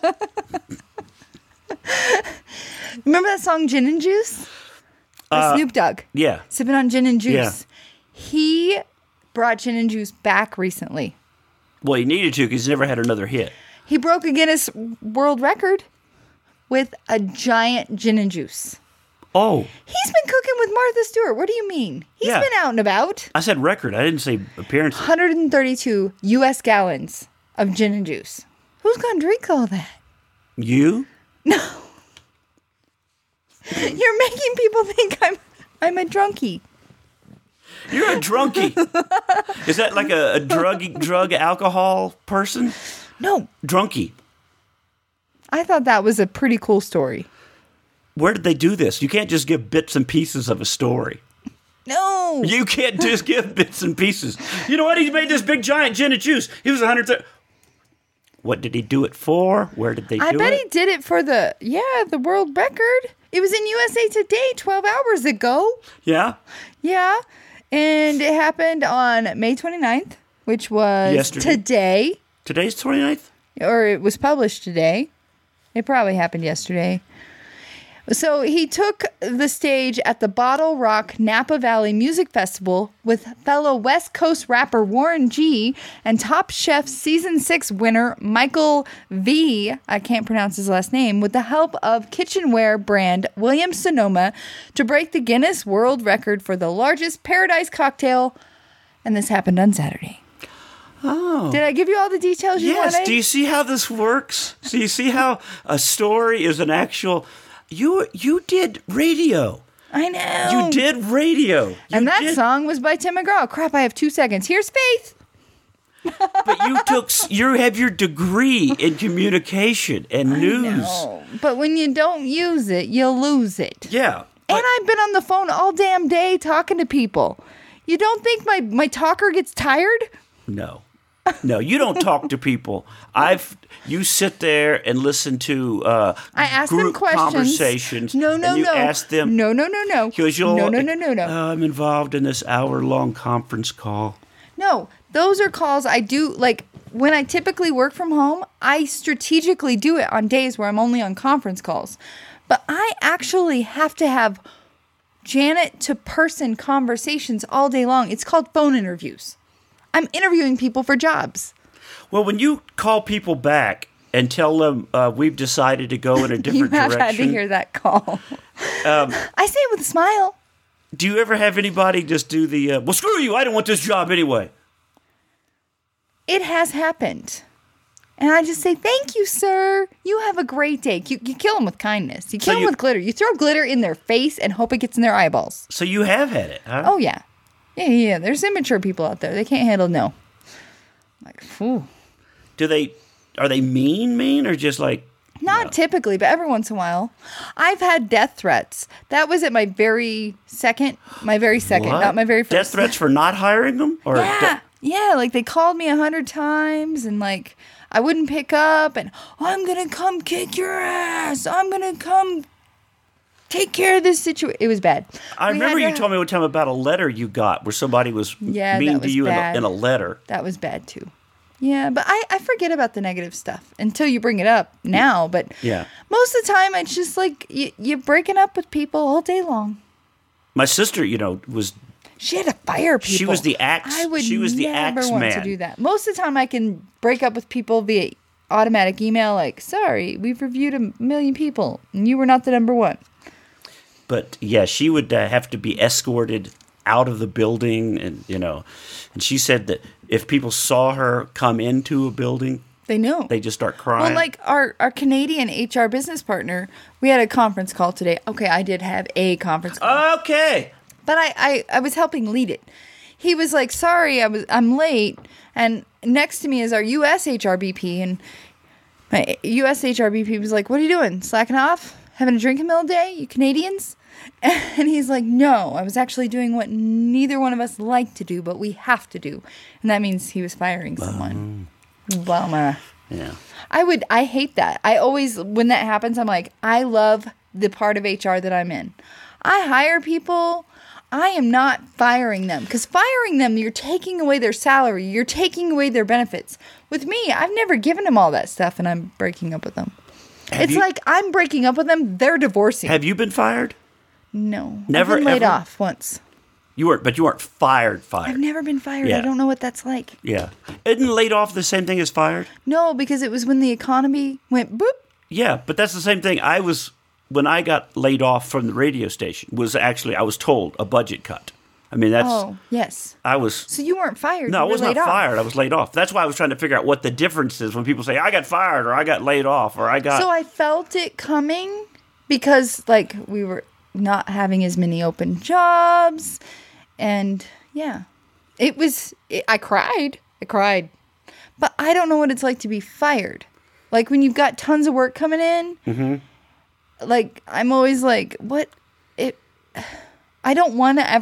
Remember that song Gin and Juice? By Uh, Snoop Dogg. yeah. Sipping on gin and juice. Yeah. He brought gin and juice back recently. Well, he needed to because he's never had another hit. He broke a Guinness World Record with a giant gin and juice. Oh, He's been cooking with Martha Stewart. What do you mean? He's Yeah. been out and about. I said record. I didn't say appearance. one hundred thirty-two U S gallons of gin and juice. Who's going to drink all that? You? You're making people think I'm I'm a drunkie. You're a drunkie. Is that like a, a drug drug alcohol person? No, Drunkie. I thought that was a pretty cool story. Where did they do this? You can't just give bits and pieces of a story. No. You can't just give bits and pieces. You know what? He made this big giant gin and juice. He was one hundred thirty. What did he do it for? Where did they I do bet it? he did it for the, yeah, the world record. It was in U S A Today twelve hours ago. Yeah? Yeah. And it happened on May twenty-ninth, which was Yesterday. today. Today's twenty-ninth? Or it was published today. It probably happened yesterday. So he took the stage at the Bottle Rock Napa Valley Music Festival with fellow West Coast rapper Warren G and Top Chef Season six winner Michael V, I can't pronounce his last name, with the help of kitchenware brand Williams Sonoma to break the Guinness World Record for the largest paradise cocktail. And this happened on Saturday. Oh. Did I give you all the details you Yes. wanted? Do you see how this works? Do you see how a story is an actual... You you did radio. I know. You did radio. You and that did, song was by Tim McGraw. Crap, I have two seconds. Here's Faith. But you took... You have your degree in communication and news. No, but when you don't use it, you lose it. Yeah. But, And I've been on the phone all damn day talking to people. You don't think my, my talker gets tired? no. No, you don't talk to people. I've you sit there and listen to uh, I ask them group questions. conversations. No, no, and you no. ask them. No, no, no, no. Because you'll, No, no, no, no, no. "Uh, I'm involved in this hour-long conference call. No, those are calls I do. Like when I typically work from home, I strategically do it on days where I'm only on conference calls. But I actually have to have Janet to person conversations all day long. It's called phone interviews. I'm interviewing people for jobs. Well, when you call people back and tell them uh, we've decided to go in a You different have direction, had to hear that call. Um, I say it with a smile. do you ever have anybody just do the, uh, well, screw you, I don't want this job anyway? It has happened. And I just say, thank you, sir. You have a great day. You, you kill them with kindness. You So kill them you- with glitter. You throw glitter in their face and hope it gets in their eyeballs. So you have had it, huh? Oh, yeah. Yeah, yeah, yeah. There's immature people out there. They can't handle no. Like, whew. Do they, are they mean, mean, or just like, Not typically, but every once in a while. I've had death threats. That was at my very second, my very second, what? not my very first. Death threats for not hiring them? Or Yeah. de- Yeah, like they called me a hundred times and like I wouldn't pick up and I'm gonna come kick your ass. I'm gonna come take care of this situation. It was bad. I We remember had you to- told me one time about a letter you got where somebody was Yeah, mean that to was you in a, bad. in a letter. That was bad too. Yeah, but I, I forget about the negative stuff until you bring it up now. But Yeah. most of the time, it's just like you, you're breaking up with people all day long. My sister, you know, was She had to fire people. She was the axe- I would she was the never axe want to man. do that. Most of the time, I can break up with people via automatic email. Like, sorry, we've reviewed a million people, and you were not the number one. But yeah, she would uh, have to be escorted out of the building, and you know, and she said that if people saw her come into a building, They know. they just start crying. Well, like our, our Canadian H R business partner, we had a conference call today. Okay, I did have a conference call. okay, But I, I, I was helping lead it. He was like, sorry, I was I'm late. And next to me is our U S H R B P. And my U S H R B P was like, what are you doing? Slacking off? Having a drink in the middle of the day? You Canadians? And he's like, no, I was actually doing what neither one of us like to do, but we have to do. And that means he was firing someone. Bummer. yeah. I would, I hate that. I always, when that happens, I'm like, I love the part of H R that I'm in. I hire people. I am not firing them because firing them, you're taking away their salary. You're taking away their benefits. With me, I've never given them all that stuff and I'm breaking up with them. Have it's you- like I'm breaking up with them. They're divorcing. Have you been fired? no. Never, I've been laid ever? off once. You weren't, but you weren't fired. Fired. I've never been fired. Yeah. I don't know what that's like. Yeah. Isn't laid off the same thing as fired? No, because it was when the economy went boop. Yeah, but that's the same thing. I was when I got laid off from the radio station. Was actually I was told a budget cut. I mean that's Oh, yes. I was. So you weren't fired. No, you I were was not laid off. fired. I was laid off. That's why I was trying to figure out what the difference is when people say I got fired or I got laid off or I got. So I felt it coming because, like, we were not having as many open jobs. And, yeah. It was, it, I cried. I cried. But I don't know what it's like to be fired. Like, when you've got tons of work coming in, mm-hmm. like, I'm always like, what? It. I don't want to ever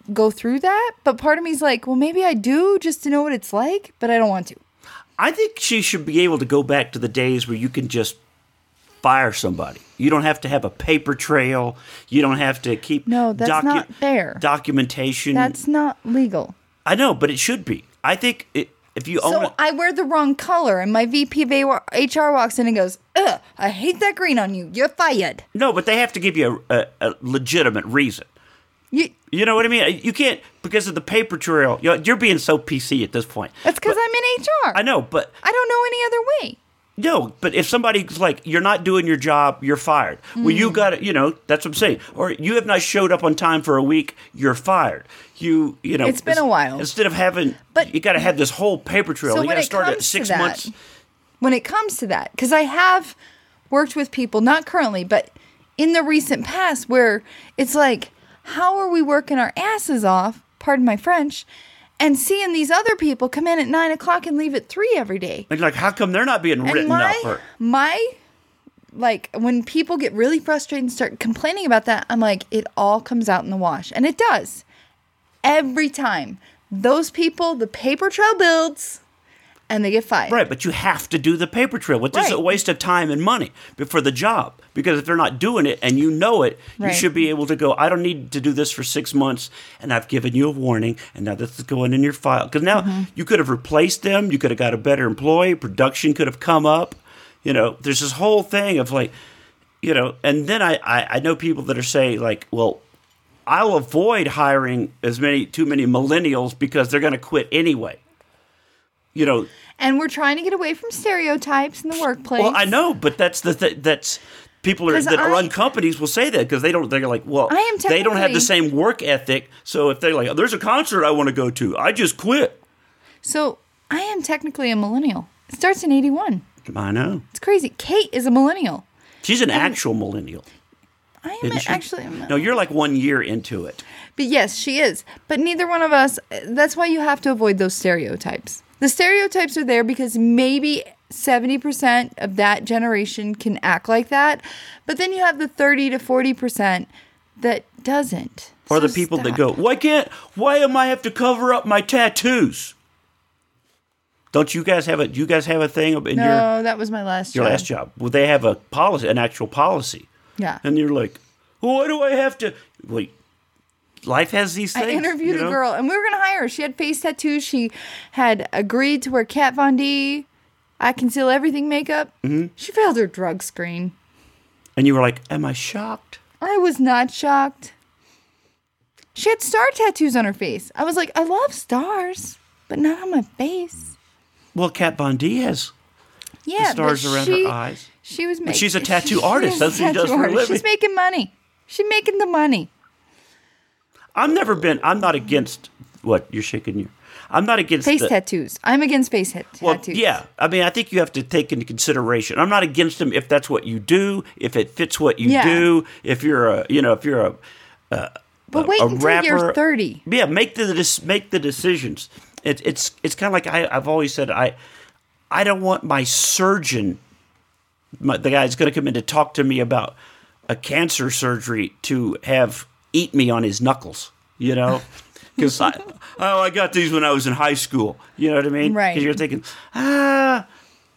go through that, but part of me is like, well, maybe I do just to know what it's like, but I don't want to. I think she should be able to go back to the days where you can just fire somebody. You don't have to have a paper trail. You don't have to keep No, that's docu- not fair. documentation. That's not legal. I know, but it should be. I think it, if you own So it, I wear the wrong color, and my V P of H R walks in and goes, ugh, I hate that green on you. You're fired. no, but they have to give you a, a, a legitimate reason. You, You know what I mean? You can't, because of the paper trail. You're, you're being so P C at this point. that's because But- I'm in H R. I know, but I don't know any other way. no, but if somebody's like, you're not doing your job, you're fired. Well, Mm. you got to, you know, that's what I'm saying. Or you have not showed up on time for a week, you're fired. You, you know. It's been a while. Instead of having, But- you got to have this whole paper trail. So you when got to it start at comes six to that, months. when it comes to that, because I have worked with people, not currently, but in the recent past, where it's like, how are we working our asses off, pardon my French, and seeing these other people come in at nine o'clock and leave at three every day? And like, how come they're not being written And my, up? Or, my, like, when people get really frustrated and start complaining about that, I'm like, it all comes out in the wash. And it does. Every time. Those people, the paper trail builds, and they get fired. right, but you have to do the paper trail, which is a Right. waste of time and money for the job. Because if they're not doing it and you know it, you Right. should be able to go, I don't need to do this for six months, and I've given you a warning, and now this is going in your file. Because now Mm-hmm. you could have replaced them, you could have got a better employee, production could have come up. You know, there's this whole thing of like, you know, and then I, I, I know people that are saying like, well, I'll avoid hiring as many too many millennials because they're going to quit anyway. You know, And we're trying to get away from stereotypes in the workplace. well, I know, but that's the th- that's people are, 'Cause that I- run companies will say that because they don't. They're like, well, I am they don't have the technically- same work ethic. So if they're like, there's a concert I want to go to, I just quit. So I am technically a millennial. It starts in eighty-one. I know. It's crazy. Kate is a millennial. She's an actual millennial. I am Isn't she? actually a millennial. No, you're like one year into it. But yes, she is. But neither one of us, that's why you have to avoid those stereotypes. The stereotypes are there because maybe seventy percent of that generation can act like that. But then you have the thirty to forty percent that doesn't. Or So the people that stop. go, why can't, why am I have to cover up my tattoos? Don't you guys have a, do you guys have a thing in No, your, that was my last your job. last job? Well, they have a policy, an actual policy. Yeah. And you're like, well, why do I have to, wait, life has these things. I interviewed you know? a girl, and we were going to hire her. She had face tattoos. She had agreed to wear Kat Von D, I Conceal Everything makeup. Mm-hmm. She failed her drug screen. And you were like, am I shocked? I was not shocked. She had star tattoos on her face. I was like, I love stars, but not on my face. Well, Kat Von D has Yeah, the stars but around she, her eyes. She was making. she's a tattoo artist. That's what she does for a living. She's making money. She's making the money. I've never been, I'm not against, what, you're shaking your, I'm not against Face the, tattoos. I'm against face ta- Well, tattoos. yeah. I mean, I think you have to take into consideration. I'm not against them if that's what you do, if it fits what you Yeah. do, if you're a, you know, if you're a, But a- wait a until rapper. you're thirty. Yeah, make the dis- make the decisions. It, it's it's kind of like I, I've always said. I I don't want my surgeon, my, the guy that's going to come in to talk to me about a cancer surgery, to have eat me on his knuckles. You know. Because I, oh, I got these when I was in high school. You know what I mean? Right. Because you're thinking, ah,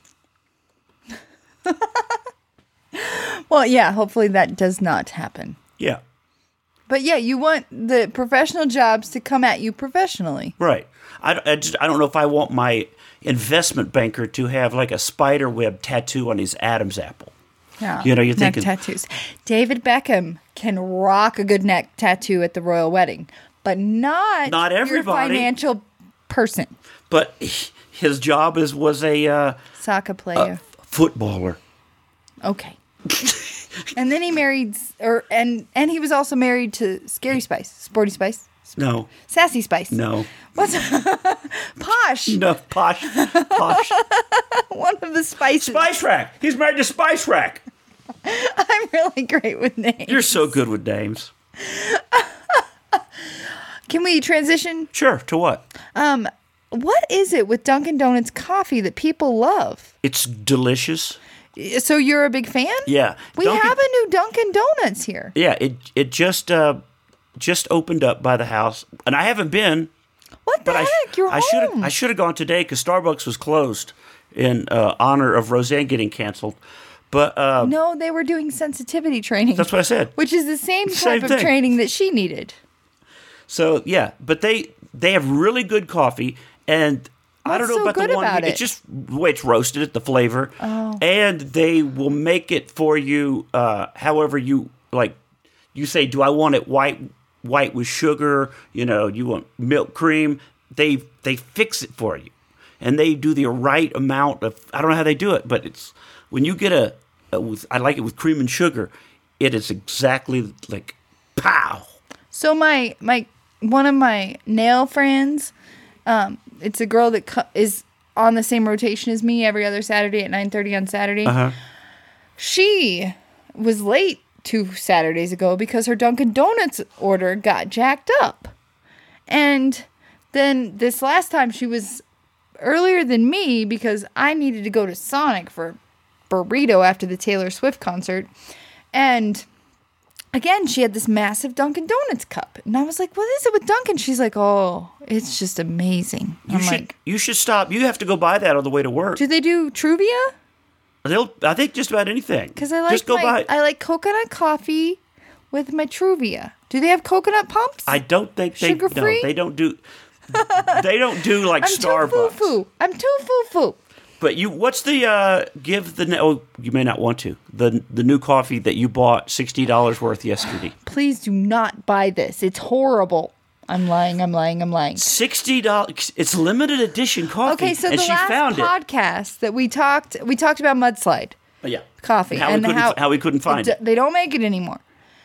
Well, yeah. Hopefully that does not happen. yeah, But yeah, you want the professional jobs to come at you professionally. right. I, I, just, I don't know if I want my investment banker to have like a spider web tattoo on his Adam's apple. Yeah. You know, you're neck thinking- tattoos. David Beckham can rock a good neck tattoo at the royal wedding, but not Not your everybody. financial person, But his job is was a uh, soccer player. footballer. Okay. And then he married, or and and he was also married to Scary Spice, Sporty Spice, No, Sassy Spice. no, What's Posh? no. Posh, posh. One of the spices. Spice Rack. He's married to Spice Rack. I'm really great with names. You're so good with names. Can we transition? Sure. To what? Um, what is it with Dunkin' Donuts coffee that people love? It's delicious. So you're a big fan? Yeah. We Dunkin'- have a new Dunkin' Donuts here. Yeah. It it just uh, just opened up by the house, and I haven't been. What the But I, heck? You're I should have home. I should have gone today because Starbucks was closed in uh, honor of Roseanne getting canceled. But uh, No, they were doing sensitivity training. that's what I said. Which is the same type Same of thing. training that she needed. So yeah, but they they have really good coffee, and I don't What's know so about good the one. about It's it? just the way it's roasted, the flavor, Oh. and they will make it for you. Uh, however you like. You say, do I want it white? White with sugar, you know, you want milk cream, they they fix it for you. And they do the right amount of, I don't know how they do it, but it's, when you get a, a with, I like it with cream and sugar, it is exactly like, pow. So my my one of my nail friends, um, it's a girl that co- is on the same rotation as me every other Saturday at nine thirty on Saturday. Uh-huh. She was late two Saturdays ago because her Dunkin' Donuts order got jacked up. And then this last time she was earlier than me because I needed to go to Sonic for burrito after the Taylor Swift concert. And again, she had this massive Dunkin' Donuts cup. And I was like, what is it with Dunkin'? She's like, oh, it's just amazing. You I'm should like, you should stop. You have to go buy that on the way to work. do they do Truvia? They'll, I think just about anything. Because I like just go my, buy. I like coconut coffee with my Truvia. Do they have coconut pumps? I don't think they Sugar-free? no, they don't do they don't do like I'm Starbucks. too foo-foo. I'm too foo-foo. But you, what's the uh, give the? Oh, you may not want to the the new coffee that you bought sixty dollars worth yesterday. Please do not buy this. It's horrible. I'm lying. I'm lying. I'm lying. Sixty dollars. It's limited edition coffee. Okay, so and the she last found podcast that we talked, we talked about mudslide it. Yeah, coffee How and we couldn't, how how we couldn't find it, it. They don't make it anymore.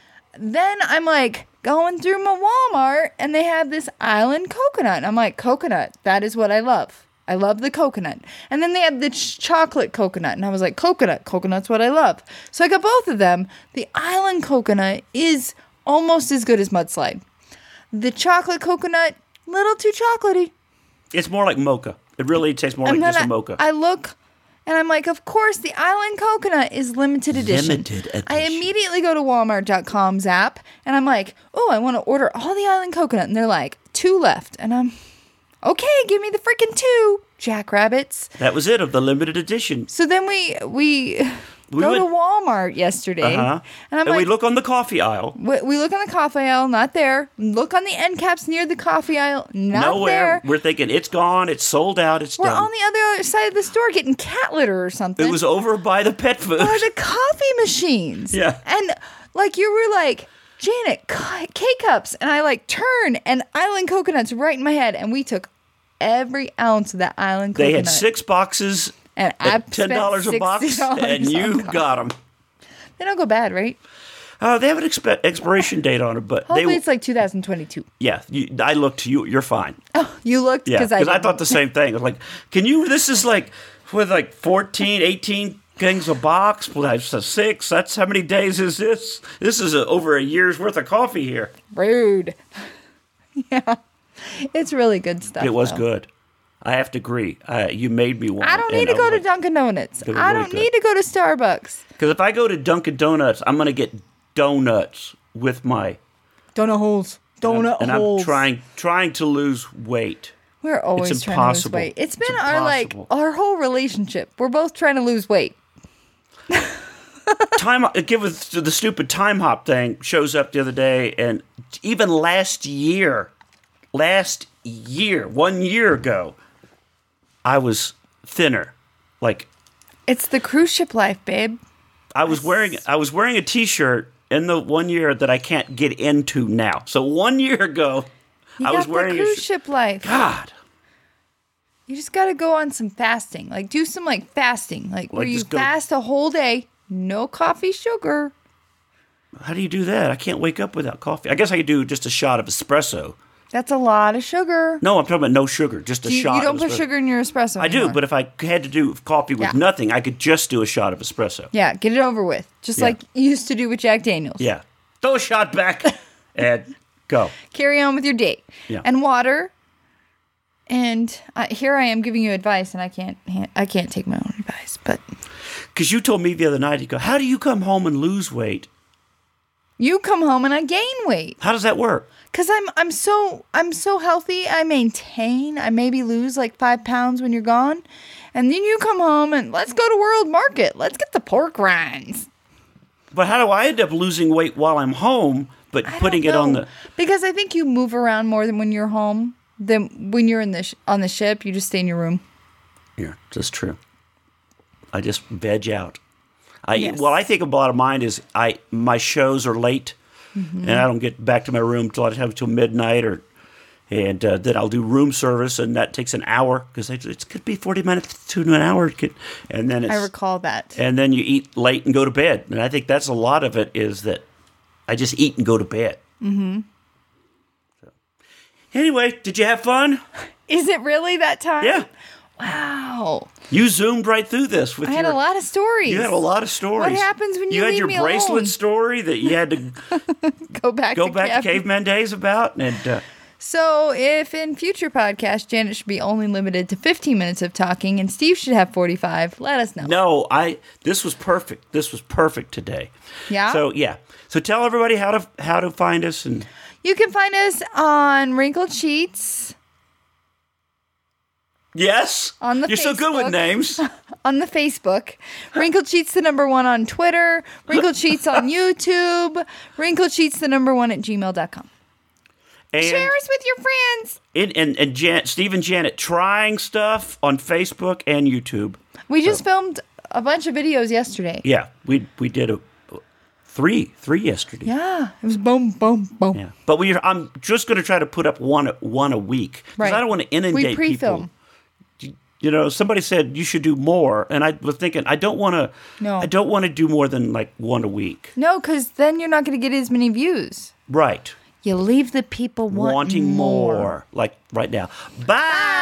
Then I'm like going through my Walmart and they have this Island coconut. I'm like, coconut. That is what I love. I love the coconut. And then they have the ch- chocolate coconut. And I was like, coconut. Coconut's what I love. So I got both of them. The Island coconut is almost as good as mudslide. The chocolate coconut, little too chocolatey. It's more like mocha. It really tastes more And like then just I, a mocha. I look and I'm like, of course, the Island coconut is limited edition. Limited edition. I immediately go to Walmart dot com's app and I'm like, oh, I want to order all the Island coconut. And they're like, two left. And I'm, okay, give me the freaking two, jackrabbits. that was it of the limited edition. So then we we, We go went- to Walmart yesterday. Uh-huh. And I'm and we like, look on the coffee aisle. we, we look on the coffee aisle, not there. Look on the end caps near the coffee aisle, not Nowhere. there. We're thinking it's gone. It's sold out. It's We're done. on the other side of the store getting cat litter or something. it was over by the pet food. Or the coffee machines. Yeah. And like you were like, Janet, K-Cups. And I like turn and Island Coconut's right in my head. And we took every ounce of that Island They Coconut. had six boxes And I at ten dollars a spent box, sixty dollars and you on coffee. got them. They don't go bad, right? Uh, they have an exp- expiration date on it, but Hopefully they it's like two thousand twenty-two. yeah. You, I looked. You, you're fine. Oh, you looked? Yeah, Because because I, I, thought the same thing. I was like, can you? This is like with like fourteen, eighteen things a box. Well, that's a six. That's how many days is this? This is a, over a year's worth of coffee here. Rude. Yeah. It's really good stuff. It was though. good. I have to agree. Uh, you made me want. I don't need to go to Dunkin' Donuts. They were I really don't good. need to go to Starbucks. Because if I go to Dunkin' Donuts, I'm going to get donuts with my Donut holes. Donut and holes. I'm trying trying to lose weight. We're always It's trying to lose impossible. weight. It's It's been our like impossible. our whole relationship. We're both trying to lose weight. Time give us the stupid time hop thing shows up the other day, and even last year, last year, one year ago, I was thinner. Like It's the cruise ship life, babe. I was wearing I was wearing a T-shirt in the one year that I can't get into now. So one year ago, You I got was wearing the a cruise sh- ship life. God. You just got to go on some fasting. Like do some like fasting, like, where Like, you just go- fast a whole day, no coffee, sugar. How do you do that? I can't wake up without coffee. I guess I could do just a shot of espresso. That's a lot of sugar. No, I'm talking about no sugar, just a you, shot. you don't of put espresso. sugar in your espresso. I do, anymore. but if I had to do coffee with Yeah. nothing, I could just do a shot of espresso. yeah, get it over with, just Yeah. like you used to do with Jack Daniels. Yeah. Throw a shot back and go. Carry on with your day. Yeah. And water. And uh, here I am giving you advice, and I can't. I can't take my own advice. But Because you told me the other night, you go, how do you come home and lose weight? You come home and I gain weight. How does that work? Cause I'm I'm so I'm so healthy. I maintain. I maybe lose like five pounds when you're gone, and then you come home and let's go to World Market. Let's get the pork rinds. But how do I end up losing weight while I'm home, but I putting don't it on know. the? Because I think you move around more than when you're home. Than when you're in the sh- on the ship, you just stay in your room. Yeah, that's true. I just veg out. I Yes. What I think about mine is I my shows are late, Mm-hmm. and I don't get back to my room till I have till midnight, or and uh, then I'll do room service, and that takes an hour because it could be forty minutes to an hour, it could, and then it's, I recall that. and then you eat late and go to bed, and I think that's a lot of it is that I just eat and go to bed. Mm-hmm. So. Anyway, did you have fun? Is it really that time? Yeah. Wow. You zoomed right through this with I had your, a lot of stories. You had a lot of stories. What happens when you You had leave your me bracelet alone? story that you had to Go back. go to back Cav- to Caveman Days about, and uh, So, if in future podcasts Janet should be only limited to fifteen minutes of talking, and Steve should have forty-five, let us know. no, I this was perfect. This was perfect today. Yeah. So yeah. So tell everybody how to how to find us, and You can find us on Wrinkled Sheets, yes, On the you're so good with Facebook. names. on the Facebook, Wrinkled Sheets the number one on Twitter, Wrinkled Sheets on YouTube, Wrinkled Sheets the number one at gmail dot com. And Share us with your friends. and and, and Jan, Steve and Janet trying stuff on Facebook and YouTube. We just filmed a bunch of videos yesterday. Yeah, we we did a three three yesterday. Yeah, it was boom, boom, boom. Yeah, but we I'm just going to try to put up one one a week because Right. I don't want to inundate We people. pre-film. You know, somebody said you should do more, and I was thinking I don't want to. No. I don't want to do more than like one a week. No, because then you're not going to get as many views. Right. You leave the people wanting, Wanting more, like right now. Bye.